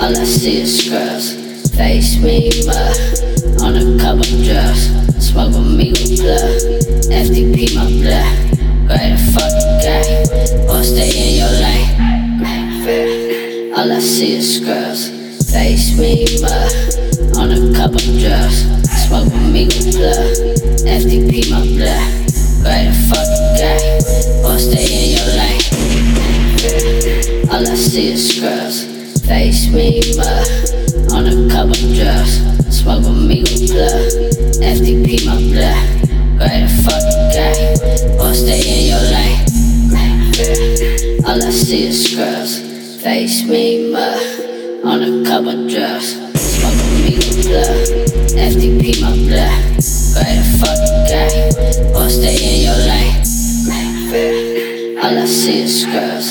All I see is scrubs. Face me mud on a cup of drugs. Smoke with me with plug. FDP my blood. Great fucking guy. Or stay in your lane. All I see is scrubs. Face me mud on a cup of drugs. Smoke with me with plug. FDP my blood. Great fucking guy. Or stay in your lane. All I see is scrubs. Face me mud on a cup of drugs. Smoke with me with plug. FDP my blood. Great fucking guy. Or stay in your lane. All I see is scrubs. Face me mud on a cup of drugs. Smoke with me with plug. FDP my blood. Great fucking guy. Or stay in your lane. All I see is scrubs.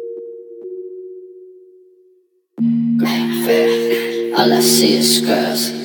All I see is scrubs.